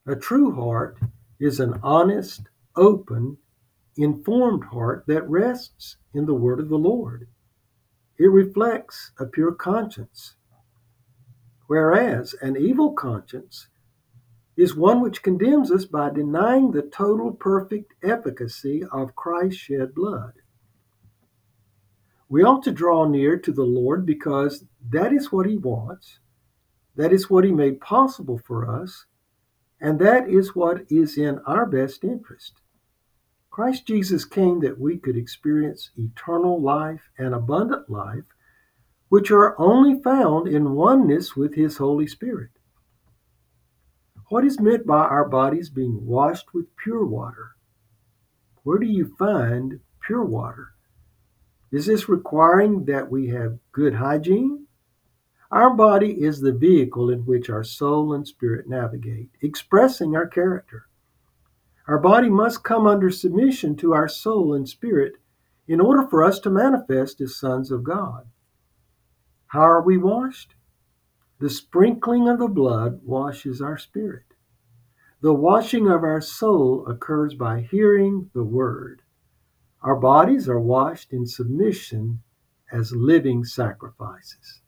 A true heart is an honest, open, informed heart that rests in the word of the Lord. It reflects a pure conscience, whereas an evil conscience is one which condemns us by denying the total perfect efficacy of Christ's shed blood. We ought to draw near to the Lord because that is what he wants, that is what he made possible for us, and that is what is in our best interest. Christ Jesus came that we could experience eternal life and abundant life, which are only found in oneness with his Holy Spirit. What is meant by our bodies being washed with pure water? Where do you find pure water? Is this requiring that we have good hygiene? Our body is the vehicle in which our soul and spirit navigate, expressing our character. Our body must come under submission to our soul and spirit in order for us to manifest as sons of God. How are we washed? The sprinkling of the blood washes our spirit. The washing of our soul occurs by hearing the word. Our bodies are washed in submission as living sacrifices.